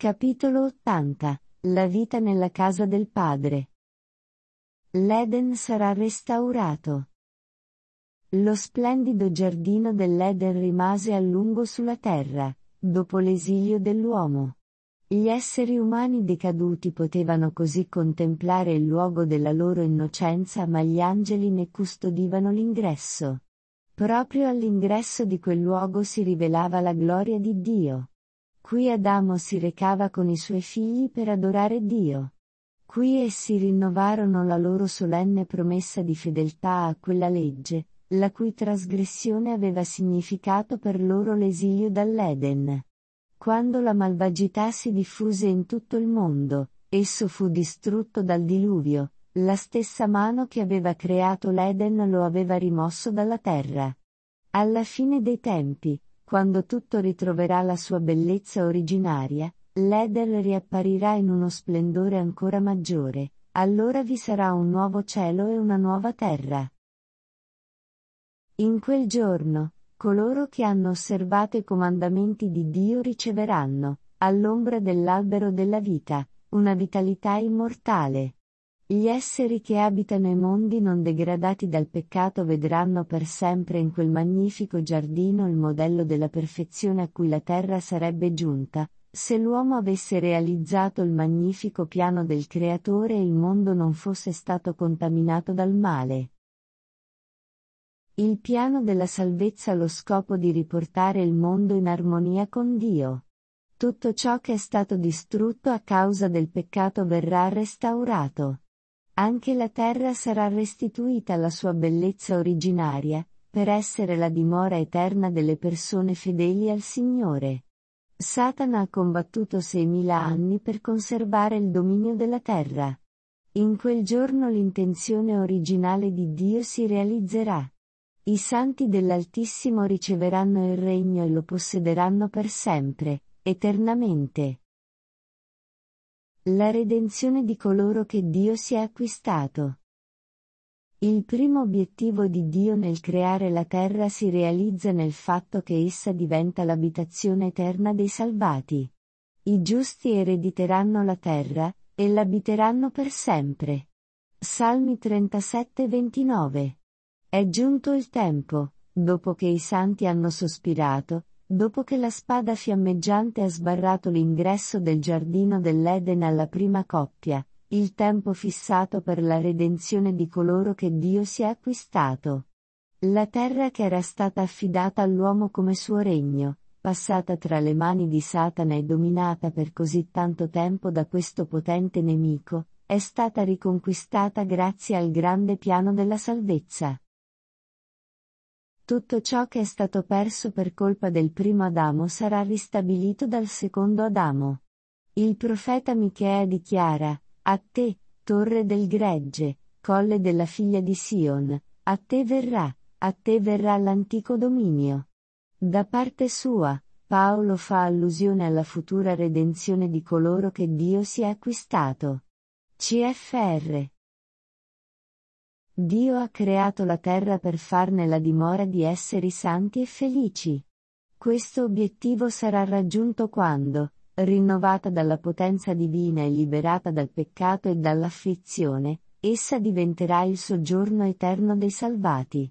Capitolo 80. La vita nella casa del Padre. L'Eden sarà restaurato. Lo splendido giardino dell'Eden rimase a lungo sulla terra, dopo l'esilio dell'uomo. Gli esseri umani decaduti potevano così contemplare il luogo della loro innocenza, ma gli angeli ne custodivano l'ingresso. Proprio all'ingresso di quel luogo si rivelava la gloria di Dio. Qui Adamo si recava con i suoi figli per adorare Dio. Qui essi rinnovarono la loro solenne promessa di fedeltà a quella legge, la cui trasgressione aveva significato per loro l'esilio dall'Eden. Quando la malvagità si diffuse in tutto il mondo, esso fu distrutto dal diluvio, la stessa mano che aveva creato l'Eden lo aveva rimosso dalla terra. Alla fine dei tempi, quando tutto ritroverà la sua bellezza originaria, l'Eden riapparirà in uno splendore ancora maggiore, allora vi sarà un nuovo cielo e una nuova terra. In quel giorno, coloro che hanno osservato i comandamenti di Dio riceveranno, all'ombra dell'albero della vita, una vitalità immortale. Gli esseri che abitano i mondi non degradati dal peccato vedranno per sempre in quel magnifico giardino il modello della perfezione a cui la terra sarebbe giunta, se l'uomo avesse realizzato il magnifico piano del Creatore e il mondo non fosse stato contaminato dal male. Il piano della salvezza ha lo scopo di riportare il mondo in armonia con Dio. Tutto ciò che è stato distrutto a causa del peccato verrà restaurato. Anche la terra sarà restituita alla sua bellezza originaria, per essere la dimora eterna delle persone fedeli al Signore. Satana ha combattuto 6.000 anni per conservare il dominio della terra. In quel giorno l'intenzione originale di Dio si realizzerà. I santi dell'Altissimo riceveranno il regno e lo possederanno per sempre, eternamente. La redenzione di coloro che Dio si è acquistato. Il primo obiettivo di Dio nel creare la terra si realizza nel fatto che essa diventa l'abitazione eterna dei salvati. I giusti erediteranno la terra, e l'abiteranno per sempre. Salmi 37-29. È giunto il tempo, dopo che i santi hanno sospirato, dopo che la spada fiammeggiante ha sbarrato l'ingresso del giardino dell'Eden alla prima coppia, il tempo fissato per la redenzione di coloro che Dio si è acquistato. La terra che era stata affidata all'uomo come suo regno, passata tra le mani di Satana e dominata per così tanto tempo da questo potente nemico, è stata riconquistata grazie al grande piano della salvezza. Tutto ciò che è stato perso per colpa del primo Adamo sarà ristabilito dal secondo Adamo. Il profeta Michea dichiara: a te, torre del gregge, colle della figlia di Sion, a te verrà l'antico dominio. Da parte sua, Paolo fa allusione alla futura redenzione di coloro che Dio si è acquistato. CFR. Dio ha creato la terra per farne la dimora di esseri santi e felici. Questo obiettivo sarà raggiunto quando, rinnovata dalla potenza divina e liberata dal peccato e dall'afflizione, essa diventerà il soggiorno eterno dei salvati.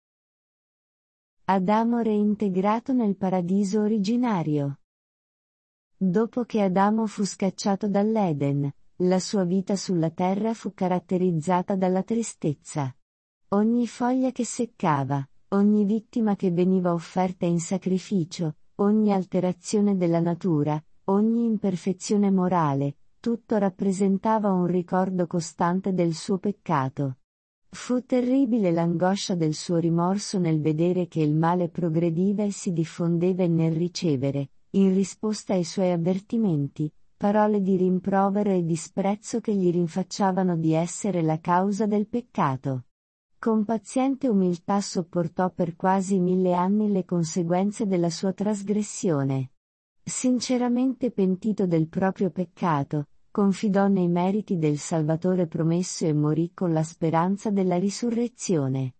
Adamo reintegrato nel paradiso originario. Dopo che Adamo fu scacciato dall'Eden, la sua vita sulla terra fu caratterizzata dalla tristezza. Ogni foglia che seccava, ogni vittima che veniva offerta in sacrificio, ogni alterazione della natura, ogni imperfezione morale, tutto rappresentava un ricordo costante del suo peccato. Fu terribile l'angoscia del suo rimorso nel vedere che il male progrediva e si diffondeva e nel ricevere, in risposta ai suoi avvertimenti, parole di rimprovero e disprezzo che gli rinfacciavano di essere la causa del peccato. Con paziente umiltà sopportò per quasi 1.000 anni le conseguenze della sua trasgressione. Sinceramente pentito del proprio peccato, confidò nei meriti del Salvatore promesso e morì con la speranza della risurrezione.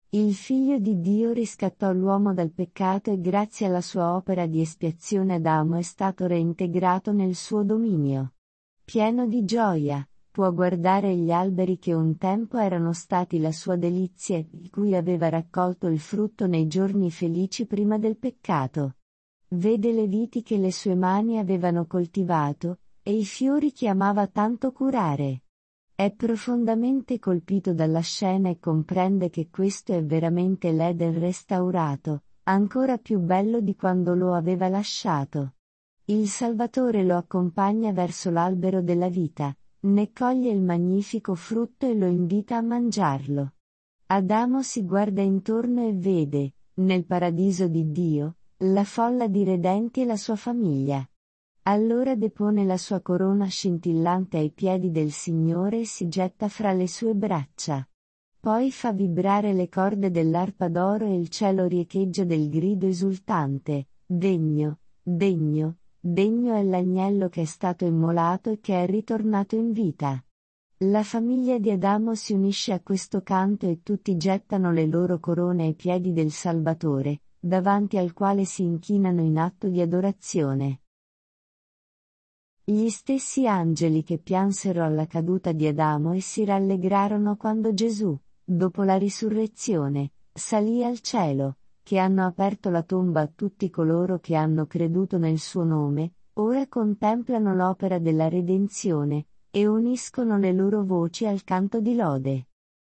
Il Figlio di Dio riscattò l'uomo dal peccato e grazie alla sua opera di espiazione Adamo è stato reintegrato nel suo dominio. Pieno di gioia, può guardare gli alberi che un tempo erano stati la sua delizia, di cui aveva raccolto il frutto nei giorni felici prima del peccato. Vede le viti che le sue mani avevano coltivato, e i fiori che amava tanto curare. È profondamente colpito dalla scena e comprende che questo è veramente l'Eden restaurato, ancora più bello di quando lo aveva lasciato. Il Salvatore lo accompagna verso l'albero della vita, ne coglie il magnifico frutto e lo invita a mangiarlo. Adamo si guarda intorno e vede, nel paradiso di Dio, la folla di redenti e la sua famiglia. Allora depone la sua corona scintillante ai piedi del Signore e si getta fra le sue braccia. Poi fa vibrare le corde dell'arpa d'oro e il cielo riecheggia del grido esultante: Degno, degno, degno è l'agnello che è stato immolato e che è ritornato in vita. La famiglia di Adamo si unisce a questo canto e tutti gettano le loro corone ai piedi del Salvatore, davanti al quale si inchinano in atto di adorazione. Gli stessi angeli che piansero alla caduta di Adamo e si rallegrarono quando Gesù, dopo la risurrezione, salì al cielo, che hanno aperto la tomba a tutti coloro che hanno creduto nel suo nome, ora contemplano l'opera della redenzione, e uniscono le loro voci al canto di lode.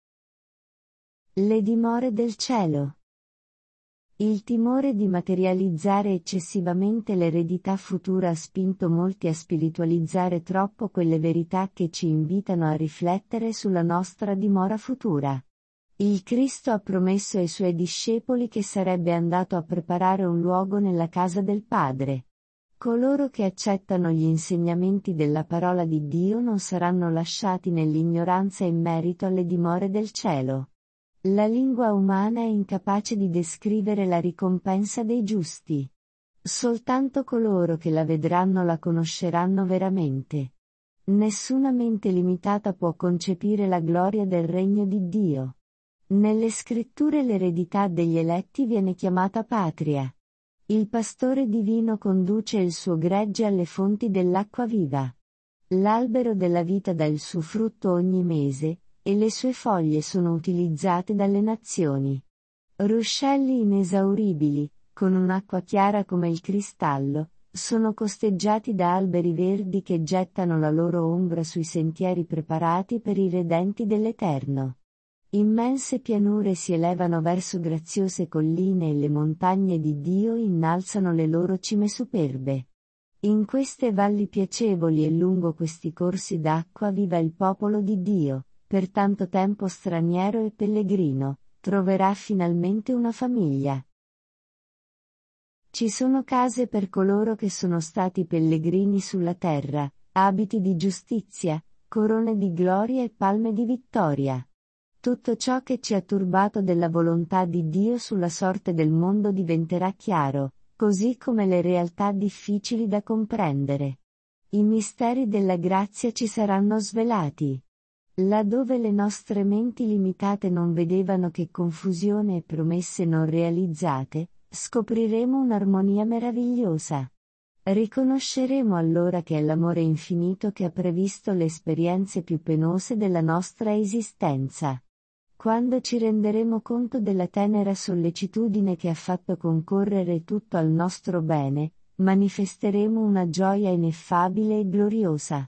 Le dimore del cielo. Il timore di materializzare eccessivamente l'eredità futura ha spinto molti a spiritualizzare troppo quelle verità che ci invitano a riflettere sulla nostra dimora futura. Il Cristo ha promesso ai suoi discepoli che sarebbe andato a preparare un luogo nella casa del Padre. Coloro che accettano gli insegnamenti della parola di Dio non saranno lasciati nell'ignoranza in merito alle dimore del cielo. La lingua umana è incapace di descrivere la ricompensa dei giusti. Soltanto coloro che la vedranno la conosceranno veramente. Nessuna mente limitata può concepire la gloria del regno di Dio. Nelle scritture l'eredità degli eletti viene chiamata patria. Il pastore divino conduce il suo gregge alle fonti dell'acqua viva. L'albero della vita dà il suo frutto ogni mese, e le sue foglie sono utilizzate dalle nazioni. Ruscelli inesauribili, con un'acqua chiara come il cristallo, sono costeggiati da alberi verdi che gettano la loro ombra sui sentieri preparati per i redenti dell'Eterno. Immense pianure si elevano verso graziose colline e le montagne di Dio innalzano le loro cime superbe. In queste valli piacevoli e lungo questi corsi d'acqua viva il popolo di Dio, per tanto tempo straniero e pellegrino, troverà finalmente una famiglia. Ci sono case per coloro che sono stati pellegrini sulla terra, abiti di giustizia, corone di gloria e palme di vittoria. Tutto ciò che ci ha turbato della volontà di Dio sulla sorte del mondo diventerà chiaro, così come le realtà difficili da comprendere. I misteri della grazia ci saranno svelati. Laddove le nostre menti limitate non vedevano che confusione e promesse non realizzate, scopriremo un'armonia meravigliosa. Riconosceremo allora che è l'amore infinito che ha previsto le esperienze più penose della nostra esistenza. Quando ci renderemo conto della tenera sollecitudine che ha fatto concorrere tutto al nostro bene, manifesteremo una gioia ineffabile e gloriosa.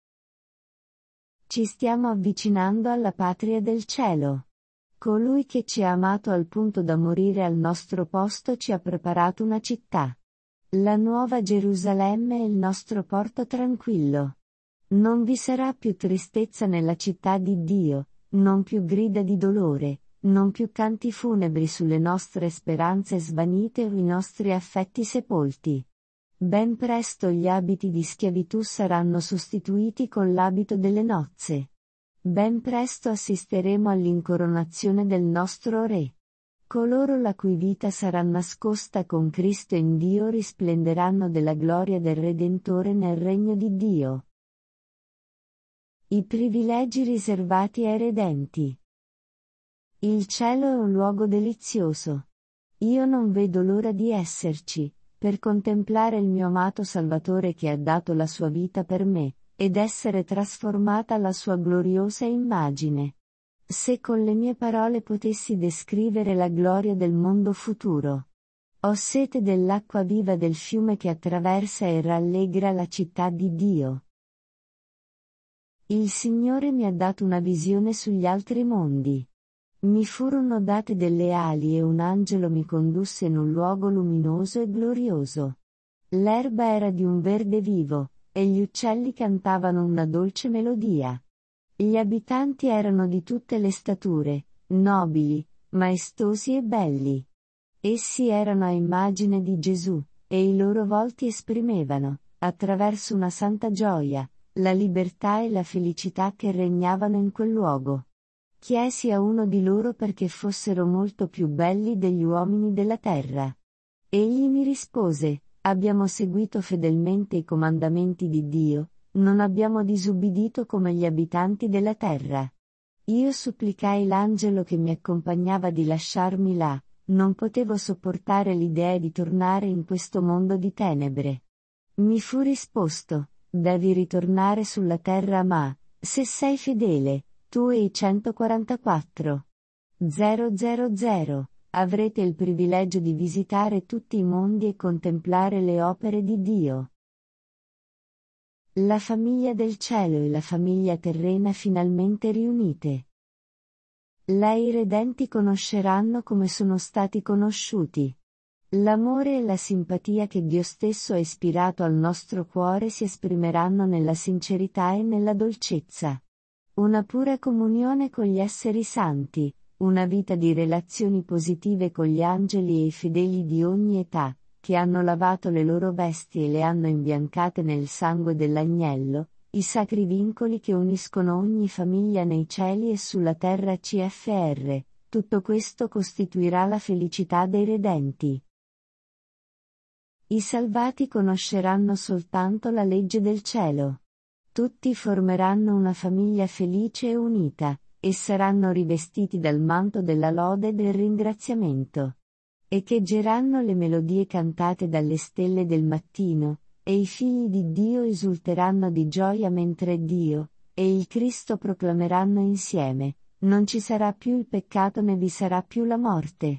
Ci stiamo avvicinando alla patria del cielo. Colui che ci ha amato al punto da morire al nostro posto ci ha preparato una città. La nuova Gerusalemme è il nostro porto tranquillo. Non vi sarà più tristezza nella città di Dio, non più grida di dolore, non più canti funebri sulle nostre speranze svanite o i nostri affetti sepolti. Ben presto gli abiti di schiavitù saranno sostituiti con l'abito delle nozze. Ben presto assisteremo all'incoronazione del nostro Re. Coloro la cui vita sarà nascosta con Cristo in Dio risplenderanno della gloria del Redentore nel regno di Dio. I privilegi riservati ai redenti. Il cielo è un luogo delizioso. Io non vedo l'ora di esserci, per contemplare il mio amato Salvatore che ha dato la sua vita per me, ed essere trasformata alla sua gloriosa immagine. Se con le mie parole potessi descrivere la gloria del mondo futuro. Ho sete dell'acqua viva del fiume che attraversa e rallegra la città di Dio. Il Signore mi ha dato una visione sugli altri mondi. Mi furono date delle ali e un angelo mi condusse in un luogo luminoso e glorioso. L'erba era di un verde vivo, e gli uccelli cantavano una dolce melodia. Gli abitanti erano di tutte le stature, nobili, maestosi e belli. Essi erano a immagine di Gesù, e i loro volti esprimevano, attraverso una santa gioia, la libertà e la felicità che regnavano in quel luogo. Chiesi a uno di loro perché fossero molto più belli degli uomini della terra. Egli mi rispose, abbiamo seguito fedelmente i comandamenti di Dio, non abbiamo disubbidito come gli abitanti della terra. Io supplicai l'angelo che mi accompagnava di lasciarmi là, non potevo sopportare l'idea di tornare in questo mondo di tenebre. Mi fu risposto, devi ritornare sulla terra ma, se sei fedele, tu e i 144. 000, avrete il privilegio di visitare tutti i mondi e contemplare le opere di Dio. La famiglia del cielo e la famiglia terrena finalmente riunite. I redenti conosceranno come sono stati conosciuti. L'amore e la simpatia che Dio stesso ha ispirato al nostro cuore si esprimeranno nella sincerità e nella dolcezza. Una pura comunione con gli esseri santi, una vita di relazioni positive con gli angeli e i fedeli di ogni età, che hanno lavato le loro vesti e le hanno imbiancate nel sangue dell'agnello, i sacri vincoli che uniscono ogni famiglia nei cieli e sulla terra CFR, tutto questo costituirà la felicità dei redenti. I salvati conosceranno soltanto la legge del cielo. Tutti formeranno una famiglia felice e unita, e saranno rivestiti dal manto della lode e del ringraziamento. Echeggeranno le melodie cantate dalle stelle del mattino, e i figli di Dio esulteranno di gioia mentre Dio e il Cristo proclameranno insieme, non ci sarà più il peccato né vi sarà più la morte.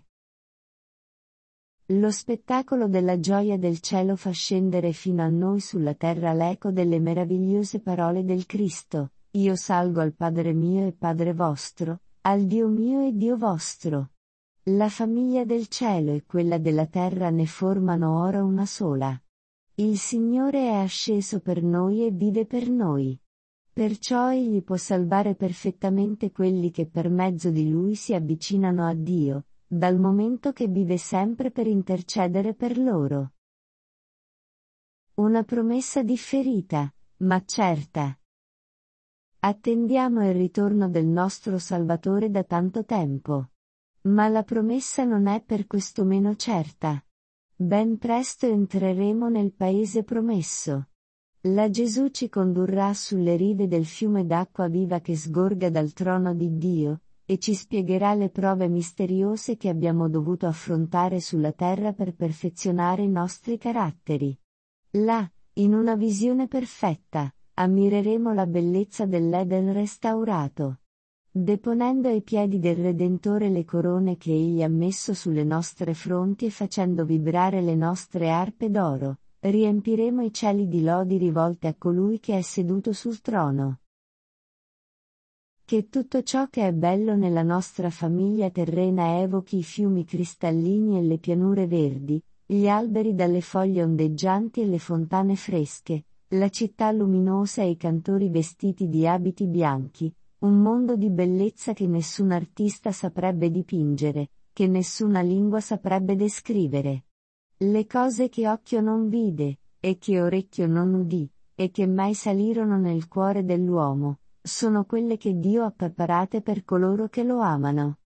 Lo spettacolo della gioia del cielo fa scendere fino a noi sulla terra l'eco delle meravigliose parole del Cristo, io salgo al Padre mio e Padre vostro, al Dio mio e Dio vostro. La famiglia del cielo e quella della terra ne formano ora una sola. Il Signore è asceso per noi e vive per noi. Perciò Egli può salvare perfettamente quelli che per mezzo di Lui si avvicinano a Dio, dal momento che vive sempre per intercedere per loro. Una promessa differita, ma certa. Attendiamo il ritorno del nostro Salvatore da tanto tempo. Ma la promessa non è per questo meno certa. Ben presto entreremo nel paese promesso. Là Gesù ci condurrà sulle rive del fiume d'acqua viva che sgorga dal trono di Dio, e ci spiegherà le prove misteriose che abbiamo dovuto affrontare sulla terra per perfezionare i nostri caratteri. Là, in una visione perfetta, ammireremo la bellezza dell'Eden restaurato. Deponendo ai piedi del Redentore le corone che Egli ha messo sulle nostre fronti e facendo vibrare le nostre arpe d'oro, riempiremo i cieli di lodi rivolte a colui che è seduto sul trono. Che tutto ciò che è bello nella nostra famiglia terrena evochi i fiumi cristallini e le pianure verdi, gli alberi dalle foglie ondeggianti e le fontane fresche, la città luminosa e i cantori vestiti di abiti bianchi, un mondo di bellezza che nessun artista saprebbe dipingere, che nessuna lingua saprebbe descrivere. Le cose che occhio non vide, e che orecchio non udì, e che mai salirono nel cuore dell'uomo, sono quelle che Dio ha preparate per coloro che lo amano.